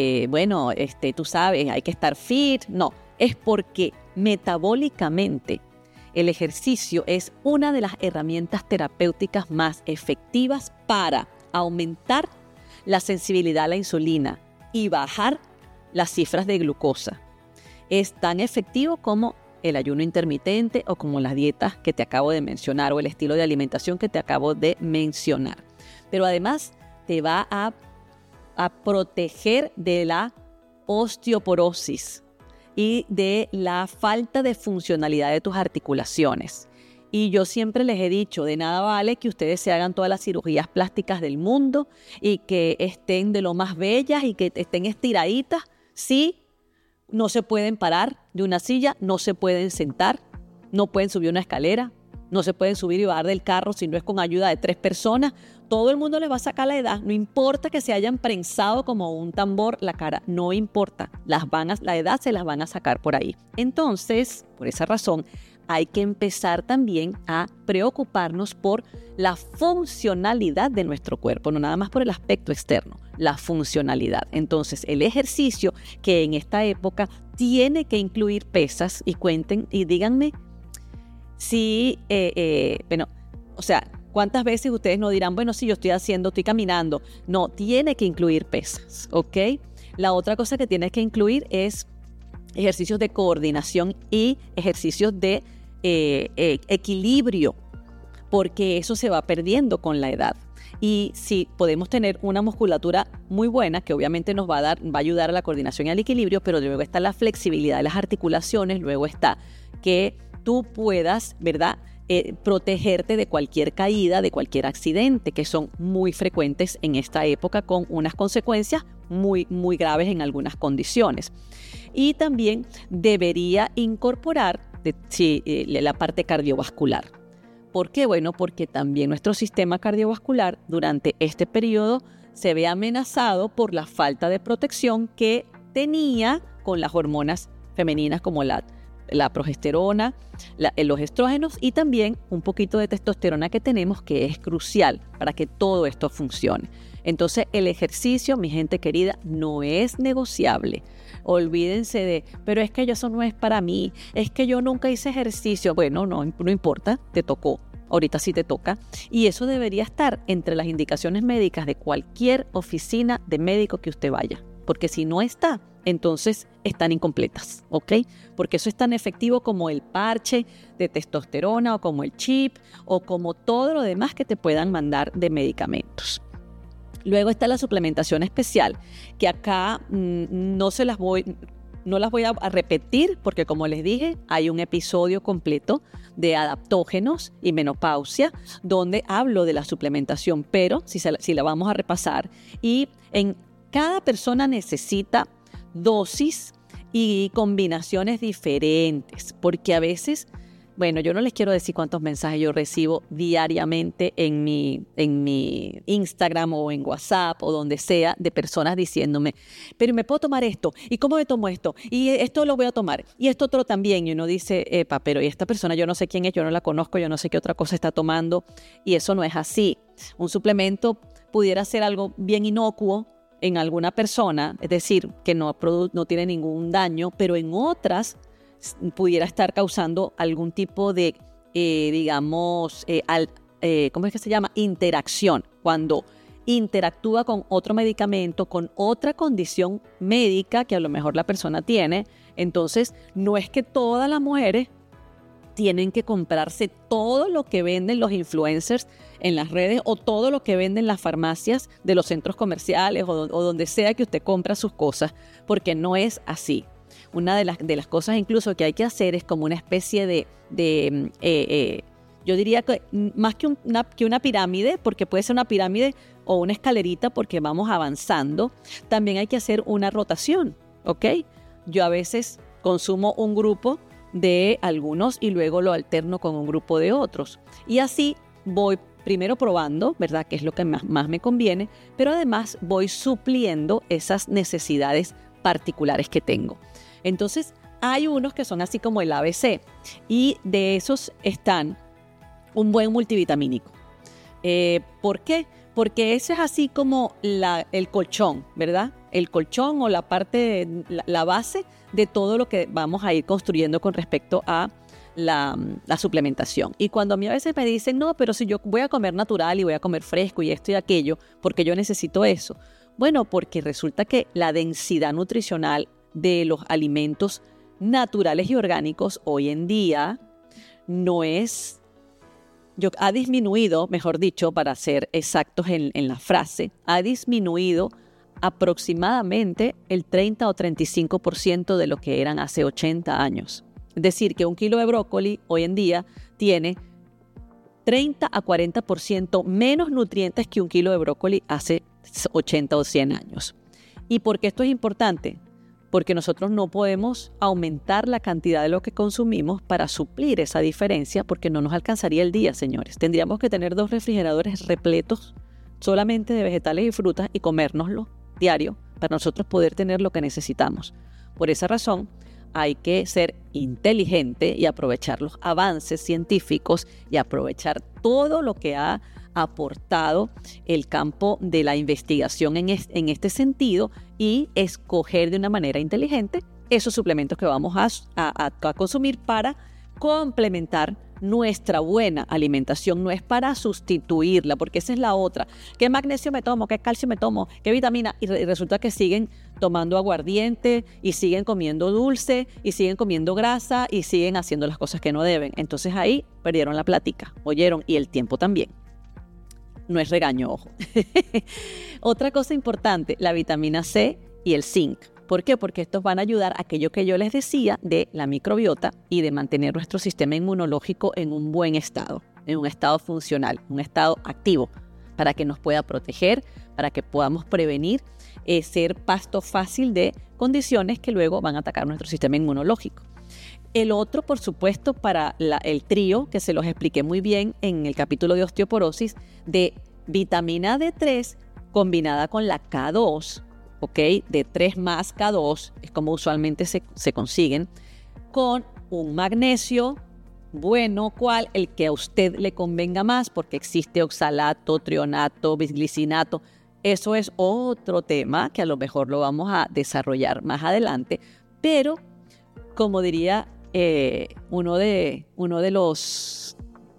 tú sabes, hay que estar fit. No, es porque metabólicamente el ejercicio es una de las herramientas terapéuticas más efectivas para aumentar la sensibilidad a la insulina y bajar las cifras de glucosa. Es tan efectivo como el ayuno intermitente o como las dietas que te acabo de mencionar o el estilo de alimentación que te acabo de mencionar. Pero además te va a proteger de la osteoporosis y de la falta de funcionalidad de tus articulaciones. Y yo siempre les he dicho, de nada vale que ustedes se hagan todas las cirugías plásticas del mundo y que estén de lo más bellas y que estén estiraditas si no se pueden parar de una silla, no se pueden sentar, no pueden subir una escalera, no se pueden subir y bajar del carro si no es con ayuda de 3 personas. Todo el mundo les va a sacar la edad, no importa que se hayan prensado como un tambor la cara, no importa, la edad se las van a sacar por ahí. Entonces, por esa razón, hay que empezar también a preocuparnos por la funcionalidad de nuestro cuerpo, no nada más por el aspecto externo, la funcionalidad. Entonces, el ejercicio que en esta época tiene que incluir pesas y cuenten y díganme si, ¿cuántas veces ustedes no dirán, bueno, sí, yo estoy caminando? No, tiene que incluir pesas, ¿ok? La otra cosa que tiene que incluir es ejercicios de coordinación y ejercicios de equilibrio porque eso se va perdiendo con la edad. Y sí, podemos tener una musculatura muy buena, que obviamente nos va a ayudar a la coordinación y al equilibrio, pero luego está la flexibilidad de las articulaciones, luego está que tú puedas, ¿verdad?, protegerte de cualquier caída, de cualquier accidente, que son muy frecuentes en esta época, con unas consecuencias muy, muy graves en algunas condiciones. Y también debería incorporar la parte cardiovascular. ¿Por qué? Bueno, porque también nuestro sistema cardiovascular durante este periodo se ve amenazado por la falta de protección que tenía con las hormonas femeninas como la progesterona, los estrógenos y también un poquito de testosterona que tenemos, que es crucial para que todo esto funcione. Entonces, el ejercicio, mi gente querida, no es negociable. Olvídense de, pero es que eso no es para mí, es que yo nunca hice ejercicio. Bueno, no importa, te tocó. Ahorita sí te toca. Y eso debería estar entre las indicaciones médicas de cualquier oficina de médico que usted vaya. Porque si no está, entonces están incompletas, ¿ok? Porque eso es tan efectivo como el parche de testosterona o como el chip o como todo lo demás que te puedan mandar de medicamentos. Luego está la suplementación especial, que acá no las voy a repetir porque, como les dije, hay un episodio completo de adaptógenos y menopausia donde hablo de la suplementación, pero si la vamos a repasar, y en cada persona necesita dosis y combinaciones diferentes, porque a veces, bueno, yo no les quiero decir cuántos mensajes yo recibo diariamente en mi Instagram o en WhatsApp o donde sea, de personas diciéndome, pero ¿me puedo tomar esto? ¿Y cómo me tomo esto? Y esto lo voy a tomar. Y esto otro también. Y uno dice, pero ¿y esta persona yo no sé quién es? Yo no la conozco, yo no sé qué otra cosa está tomando. Y eso no es así. Un suplemento pudiera ser algo bien inocuo en alguna persona, es decir, que no tiene ningún daño, pero en otras pudiera estar causando algún tipo de, ¿cómo es que se llama? Interacción. Cuando interactúa con otro medicamento, con otra condición médica que a lo mejor la persona tiene. Entonces, no es que todas las mujeres tienen que comprarse todo lo que venden los influencers en las redes o todo lo que venden las farmacias de los centros comerciales o donde sea que usted compra sus cosas, porque no es así. Una de las cosas incluso que hay que hacer es como una especie yo diría que más que una pirámide, porque puede ser una pirámide o una escalerita porque vamos avanzando, también hay que hacer una rotación, ¿ok? Yo a veces consumo un grupo de algunos y luego lo alterno con un grupo de otros. Y así voy primero probando, ¿verdad?, qué es lo que más me conviene, pero además voy supliendo esas necesidades particulares que tengo. Entonces, hay unos que son así como el ABC y de esos están un buen multivitamínico. ¿Por qué? Porque ese es así como el colchón, ¿verdad? El colchón o la parte, la base de todo lo que vamos a ir construyendo con respecto a la suplementación. Y cuando a mí a veces me dicen, no, pero si yo voy a comer natural y voy a comer fresco y esto y aquello, porque yo necesito eso. Bueno, porque resulta que la densidad nutricional de los alimentos naturales y orgánicos hoy en día ha disminuido, mejor dicho, para ser exactos en la frase, ha disminuido aproximadamente el 30 o 35% de lo que eran hace 80 años. Es decir, que un kilo de brócoli hoy en día tiene 30 a 40% menos nutrientes que un kilo de brócoli hace 80 o 100 años. ¿Y por qué esto es importante? Porque nosotros no podemos aumentar la cantidad de lo que consumimos para suplir esa diferencia, porque no nos alcanzaría el día, señores. Tendríamos que tener 2 refrigeradores repletos solamente de vegetales y frutas y comérnoslo diario para nosotros poder tener lo que necesitamos. Por esa razón, hay que ser inteligente y aprovechar los avances científicos y aprovechar todo lo que ha aportado el campo de la investigación en este sentido y escoger de una manera inteligente esos suplementos que vamos a consumir para complementar nuestra buena alimentación. No es para sustituirla, porque esa es la otra. ¿Qué magnesio me tomo? ¿Qué calcio me tomo? ¿Qué vitamina? Y resulta que siguen tomando aguardiente y siguen comiendo dulce y siguen comiendo grasa y siguen haciendo las cosas que no deben. Entonces ahí perdieron la plática, oyeron, y el tiempo también. No es regaño, ojo. Otra cosa importante, la vitamina C y el zinc. ¿Por qué? Porque estos van a ayudar a aquello que yo les decía de la microbiota y de mantener nuestro sistema inmunológico en un buen estado, en un estado funcional, un estado activo, para que nos pueda proteger, para que podamos prevenir ser pasto fácil de condiciones que luego van a atacar nuestro sistema inmunológico. El otro, por supuesto, para el trío, que se los expliqué muy bien en el capítulo de osteoporosis, de vitamina D3 combinada con la K2, ¿ok? D3 más K2, es como usualmente se consiguen, con un magnesio bueno, ¿cuál? El que a usted le convenga más, porque existe oxalato, trionato, bisglicinato. Eso es otro tema que a lo mejor lo vamos a desarrollar más adelante, pero como diría uno de los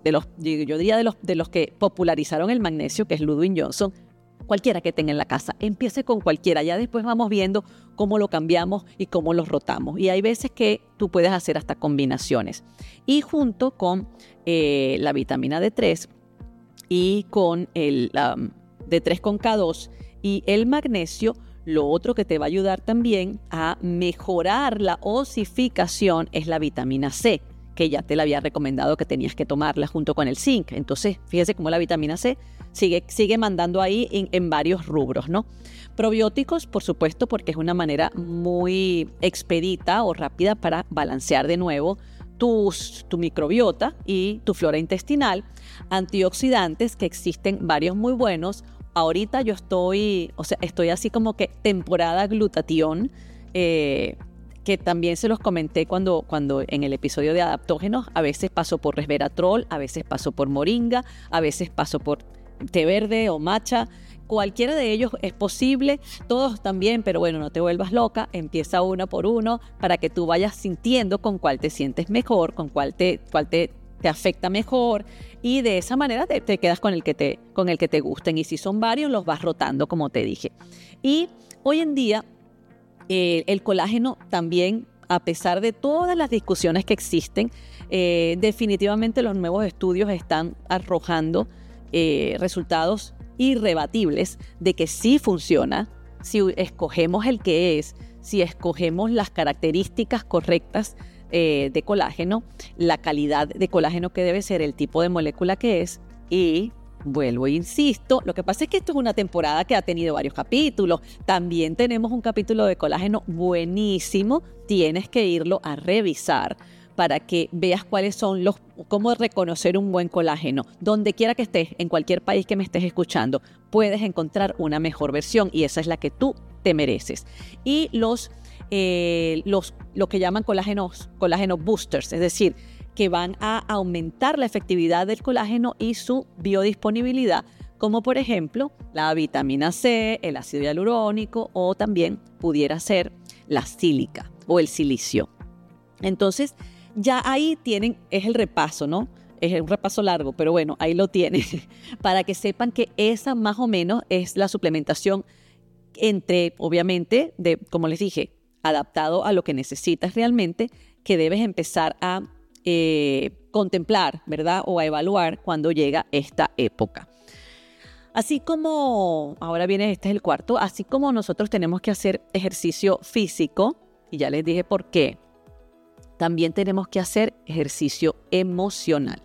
que popularizaron el magnesio, que es Ludwig Johnson, cualquiera que tenga en la casa, empiece con cualquiera, ya después vamos viendo cómo lo cambiamos y cómo los rotamos. Y hay veces que tú puedes hacer hasta combinaciones. Y junto con la vitamina D3 y con el D3 con K2 y el magnesio, lo otro que te va a ayudar también a mejorar la osificación es la vitamina C, que ya te la había recomendado que tenías que tomarla junto con el zinc. Entonces, fíjese cómo la vitamina C sigue mandando ahí en varios rubros, ¿no? Probióticos, por supuesto, porque es una manera muy expedita o rápida para balancear de nuevo tu microbiota y tu flora intestinal. Antioxidantes, que existen varios muy buenos. Ahorita yo estoy así como que temporada glutatión, que también se los comenté cuando en el episodio de adaptógenos. A veces paso por resveratrol, a veces paso por moringa, a veces paso por té verde o matcha. Cualquiera de ellos es posible, todos también, pero bueno, no te vuelvas loca, empieza uno por uno para que tú vayas sintiendo con cuál te sientes mejor, con cuál te afecta mejor, y de esa manera te quedas con el que te gusten, y si son varios los vas rotando, como te dije. Y hoy en día el colágeno también, a pesar de todas las discusiones que existen, definitivamente los nuevos estudios están arrojando resultados irrebatibles de que sí funciona si escogemos el que es, si escogemos las características correctas de colágeno, la calidad de colágeno que debe ser, el tipo de molécula que es. Y vuelvo e insisto, lo que pasa es que esto es una temporada que ha tenido varios capítulos. También tenemos un capítulo de colágeno buenísimo, tienes que irlo a revisar para que veas cómo reconocer un buen colágeno. Donde quiera que estés, en cualquier país que me estés escuchando, puedes encontrar una mejor versión, y esa es la que tú te mereces. Y lo que llaman colágenos boosters, es decir, que van a aumentar la efectividad del colágeno y su biodisponibilidad, como por ejemplo la vitamina C, el ácido hialurónico, o también pudiera ser la sílica o el silicio. Entonces, ya ahí es el repaso, ¿no? Es un repaso largo, pero bueno, ahí lo tienen, para que sepan que esa más o menos es la suplementación obviamente, como les dije, adaptado a lo que necesitas realmente, que debes empezar a contemplar, ¿verdad? O a evaluar cuando llega esta época. Así como, ahora viene, este es el cuarto, así como nosotros tenemos que hacer ejercicio físico, y ya les dije por qué, también tenemos que hacer ejercicio emocional.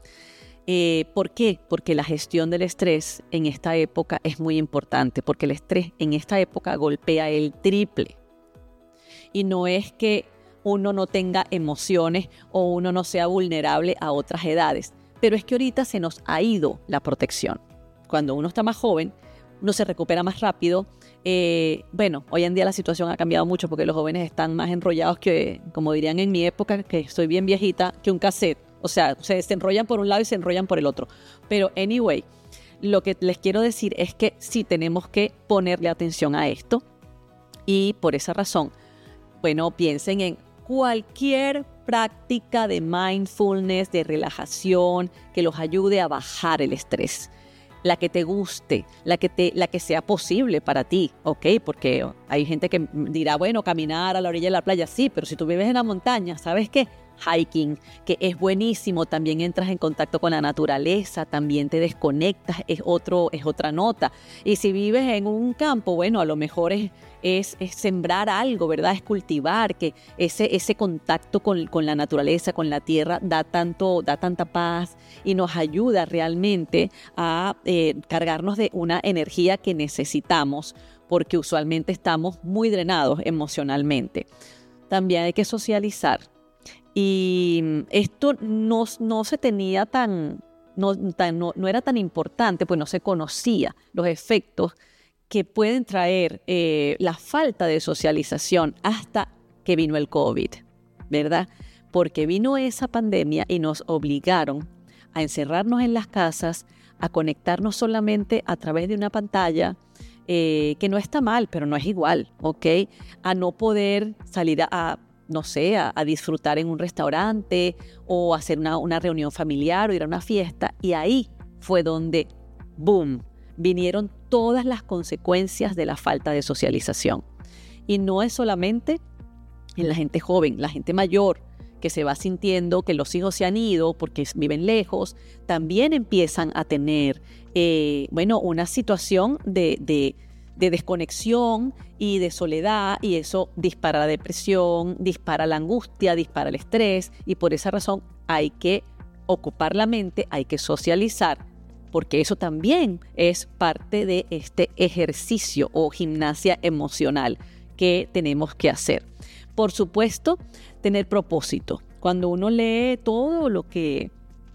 ¿Por qué? Porque la gestión del estrés en esta época es muy importante, porque el estrés en esta época golpea el triple. Y no es que uno no tenga emociones o uno no sea vulnerable a otras edades, pero es que ahorita se nos ha ido la protección. Cuando uno está más joven, uno se recupera más rápido. Bueno, hoy en día la situación ha cambiado mucho porque los jóvenes están más enrollados que, como dirían en mi época, que soy bien viejita, que un cassette. O sea, se enrollan por un lado y se enrollan por el otro. Pero anyway, lo que les quiero decir es que sí tenemos que ponerle atención a esto, y por esa razón, bueno, piensen en cualquier práctica de mindfulness, de relajación, que los ayude a bajar el estrés. la que te guste, la que sea posible para ti, ¿ok? Porque hay gente que dirá, bueno, caminar a la orilla de la playa, sí, pero si tú vives en la montaña, ¿sabes qué? Hiking, que es buenísimo, también entras en contacto con la naturaleza, también te desconectas, es otra nota. Y si vives en un campo, bueno, a lo mejor es sembrar algo, ¿verdad? Es cultivar, que ese contacto con la naturaleza, con la tierra, da tanta paz y nos ayuda realmente a cargarnos de una energía que necesitamos, porque usualmente estamos muy drenados emocionalmente. También hay que socializar. Y esto no se tenía no era tan importante, pues no se conocía los efectos que pueden traer la falta de socialización hasta que vino el COVID, ¿verdad? Porque vino esa pandemia y nos obligaron a encerrarnos en las casas, a conectarnos solamente a través de una pantalla, que no está mal, pero no es igual, ¿ok? A no poder salir no sé, a disfrutar en un restaurante o hacer una reunión familiar o ir a una fiesta. Y ahí fue donde, boom, vinieron todas las consecuencias de la falta de socialización. Y no es solamente en la gente joven, la gente mayor que se va sintiendo que los hijos se han ido porque viven lejos, también empiezan a tener, una situación de desconexión y de soledad, y eso dispara la depresión, dispara la angustia, dispara el estrés, y por esa razón hay que ocupar la mente, hay que socializar, porque eso también es parte de este ejercicio o gimnasia emocional que tenemos que hacer. Por supuesto, tener propósito. Cuando uno lee todo lo que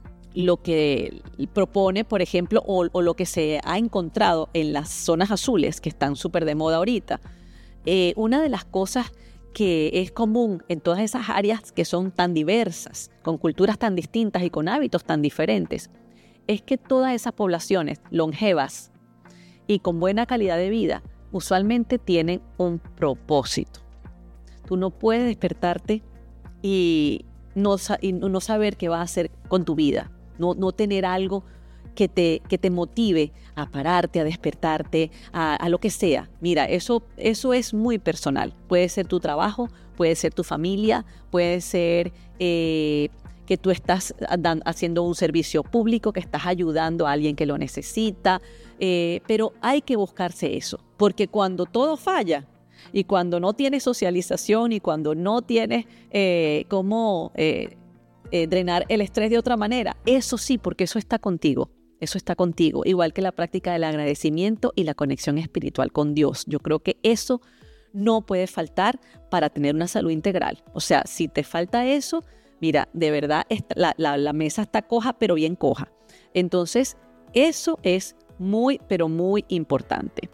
propone, por ejemplo, o lo que se ha encontrado en las zonas azules, que están súper de moda ahorita, una de las cosas que es común en todas esas áreas que son tan diversas, con culturas tan distintas y con hábitos tan diferentes, es que todas esas poblaciones longevas y con buena calidad de vida usualmente tienen un propósito. Tú no puedes despertarte y no saber qué vas a hacer con tu vida. No tener algo que te motive a pararte, a despertarte, a lo que sea. Mira, eso es muy personal. Puede ser tu trabajo, puede ser tu familia, puede ser que tú estás haciendo un servicio público, que estás ayudando a alguien que lo necesita, pero hay que buscarse eso, porque cuando todo falla y cuando no tienes socialización y cuando no tienes cómo drenar el estrés de otra manera, eso sí, porque eso está contigo, igual que la práctica del agradecimiento y la conexión espiritual con Dios. Yo creo que eso no puede faltar para tener una salud integral. O sea, si te falta eso, mira, de verdad la mesa está coja, pero bien coja. Entonces, eso es muy, pero muy importante.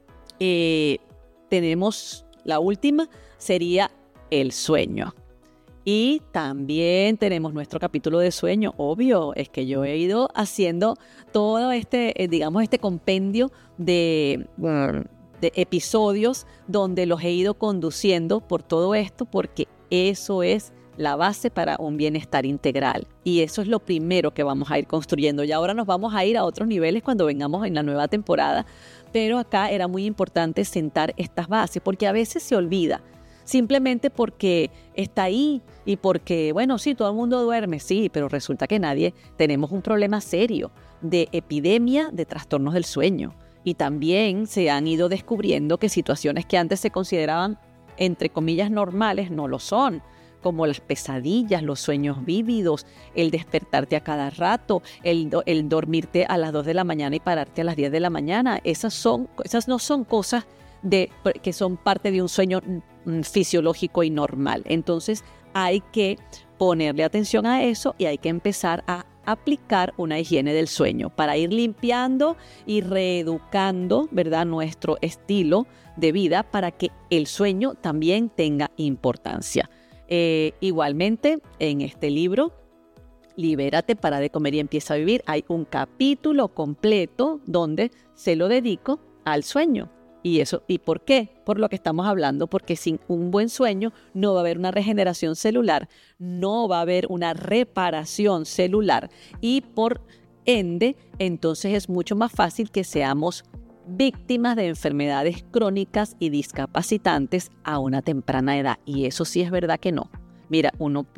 Tenemos la última, sería el sueño. Y también tenemos nuestro capítulo de sueño. Obvio, es que yo he ido haciendo todo este compendio de episodios donde los he ido conduciendo por todo esto, porque eso es la base para un bienestar integral. Y eso es lo primero que vamos a ir construyendo. Y ahora nos vamos a ir a otros niveles cuando vengamos en la nueva temporada. Pero acá era muy importante sentar estas bases, porque a veces se olvida. Simplemente porque está ahí y porque, bueno, sí, todo el mundo duerme, sí, pero resulta que tenemos un problema serio de epidemia de trastornos del sueño. Y también se han ido descubriendo que situaciones que antes se consideraban, entre comillas, normales, no lo son, como las pesadillas, los sueños vívidos, el despertarte a cada rato, el dormirte a las 2 de la mañana y pararte a las 10 de la mañana. Esas no son cosas que son parte de un sueño fisiológico y normal. Entonces hay que ponerle atención a eso y hay que empezar a aplicar una higiene del sueño para ir limpiando y reeducando, ¿verdad?, nuestro estilo de vida para que el sueño también tenga importancia. Igualmente, en este libro, Libérate, para de comer y empieza a vivir, hay un capítulo completo donde se lo dedico al sueño. ¿Y por qué? Por lo que estamos hablando, porque sin un buen sueño no va a haber una regeneración celular, no va a haber una reparación celular, y por ende, entonces es mucho más fácil que seamos víctimas de enfermedades crónicas y discapacitantes a una temprana edad. Y eso sí es verdad que no. Mira,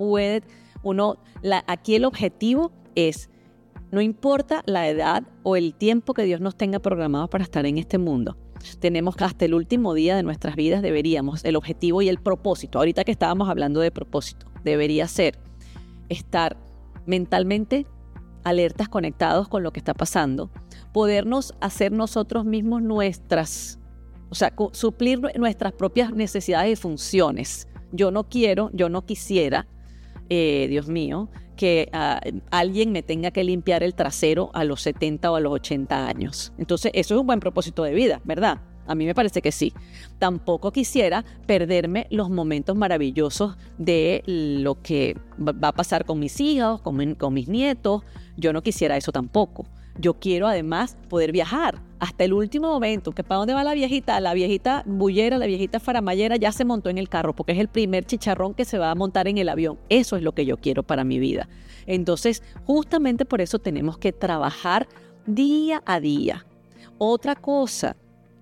aquí el objetivo es, no importa la edad o el tiempo que Dios nos tenga programado para estar en este mundo. Tenemos que hasta el último día de nuestras vidas el objetivo y el propósito, ahorita que estábamos hablando de propósito, debería ser estar mentalmente alertas, conectados con lo que está pasando, podernos hacer nosotros mismos suplir nuestras propias necesidades y funciones. Yo no quisiera, Dios mío, que alguien me tenga que limpiar el trasero a los 70 o a los 80 años. Entonces, eso es un buen propósito de vida, ¿verdad? A mí me parece que sí. Tampoco quisiera perderme los momentos maravillosos de lo que va a pasar con mis hijos, con mis nietos. Yo no quisiera eso tampoco. Yo quiero además poder viajar hasta el último momento. ¿Que para dónde va la viejita? La viejita bullera, la viejita faramayera ya se montó en el carro porque es el primer chicharrón que se va a montar en el avión. Eso es lo que yo quiero para mi vida. Entonces, justamente por eso tenemos que trabajar día a día. Otra cosa,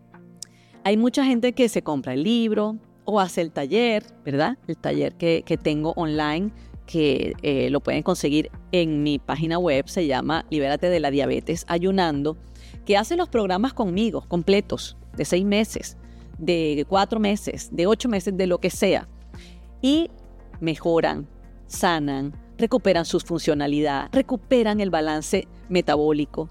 hay mucha gente que se compra el libro o hace el taller, ¿verdad? El taller que tengo online, que lo pueden conseguir en mi página web, se llama Libérate de la Diabetes Ayunando, que hace los programas conmigo, completos, de 6 meses, de 4 meses, de 8 meses, de lo que sea. Y mejoran, sanan, recuperan su funcionalidad, recuperan el balance metabólico.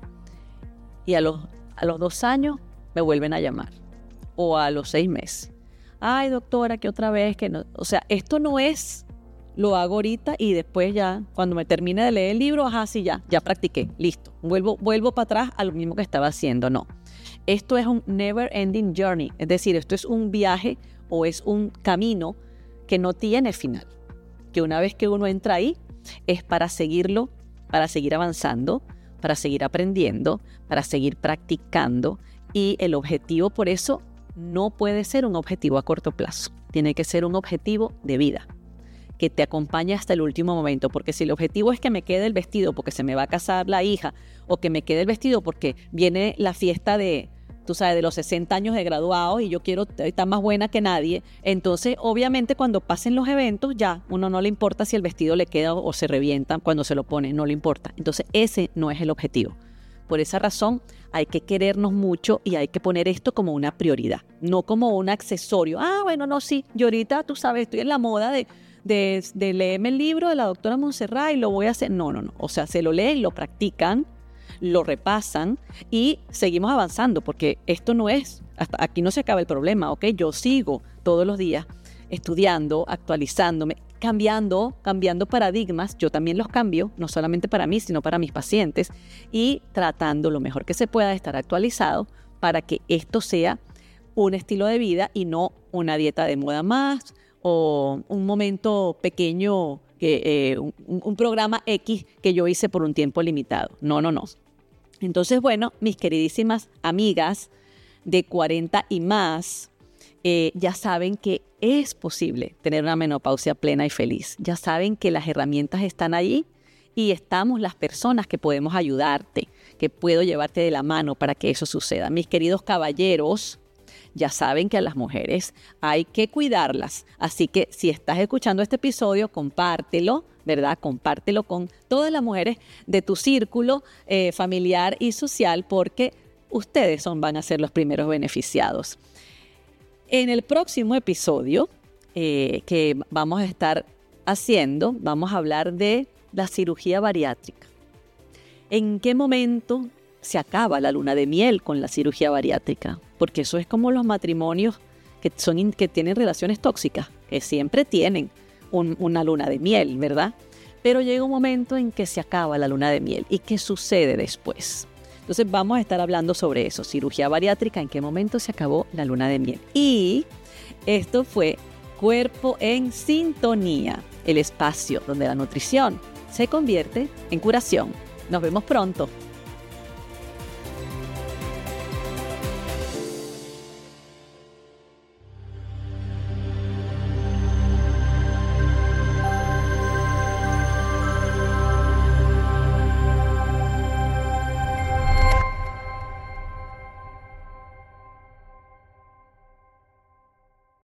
Y a los 2 años me vuelven a llamar. O a los 6 meses. Ay, doctora, que otra vez que no. O sea, esto no es, lo hago ahorita y después ya, cuando me termine de leer el libro, sí, ya practiqué, listo. Vuelvo para atrás a lo mismo que estaba haciendo. No. Esto es un never ending journey. Es decir, esto es un viaje o es un camino que no tiene final. Que una vez que uno entra ahí, es para seguirlo, para seguir avanzando, para seguir aprendiendo, para seguir practicando. Y el objetivo, por eso, no puede ser un objetivo a corto plazo. Tiene que ser un objetivo de vida, que te acompañe hasta el último momento. Porque si el objetivo es que me quede el vestido porque se me va a casar la hija, o que me quede el vestido porque viene la fiesta de los 60 años de graduados y yo quiero estar más buena que nadie, entonces obviamente cuando pasen los eventos ya uno no le importa si el vestido le queda o se revienta cuando se lo pone, no le importa. Entonces ese no es el objetivo. Por esa razón hay que querernos mucho y hay que poner esto como una prioridad, no como un accesorio. Sí, yo ahorita, estoy en la moda de leerme el libro de la doctora Montserrat y lo voy a hacer. No. O sea, se lo leen, lo practican, lo repasan y seguimos avanzando, porque esto no es, hasta aquí no se acaba el problema, ¿ok? Yo sigo todos los días estudiando, actualizándome, cambiando paradigmas. Yo también los cambio, no solamente para mí, sino para mis pacientes, y tratando lo mejor que se pueda de estar actualizado para que esto sea un estilo de vida y no una dieta de moda más o un momento pequeño, un programa X que yo hice por un tiempo limitado. No. Entonces, bueno, mis queridísimas amigas de 40 y más, ya saben que es posible tener una menopausia plena y feliz. Ya saben que las herramientas están allí y estamos las personas que podemos ayudarte, que puedo llevarte de la mano para que eso suceda. Mis queridos caballeros, ya saben que a las mujeres hay que cuidarlas. Así que si estás escuchando este episodio, compártelo, ¿verdad? Compártelo con todas las mujeres de tu círculo familiar y social, porque ustedes van a ser los primeros beneficiados. En el próximo episodio que vamos a estar haciendo, vamos a hablar de la cirugía bariátrica. ¿En qué momento se acaba la luna de miel con la cirugía bariátrica? Porque eso es como los matrimonios que tienen relaciones tóxicas, que siempre tienen una luna de miel, ¿verdad? Pero llega un momento en que se acaba la luna de miel. ¿Y qué sucede después? Entonces vamos a estar hablando sobre eso, cirugía bariátrica, en qué momento se acabó la luna de miel. Y esto fue Cuerpo en Sintonía, el espacio donde la nutrición se convierte en curación. Nos vemos pronto.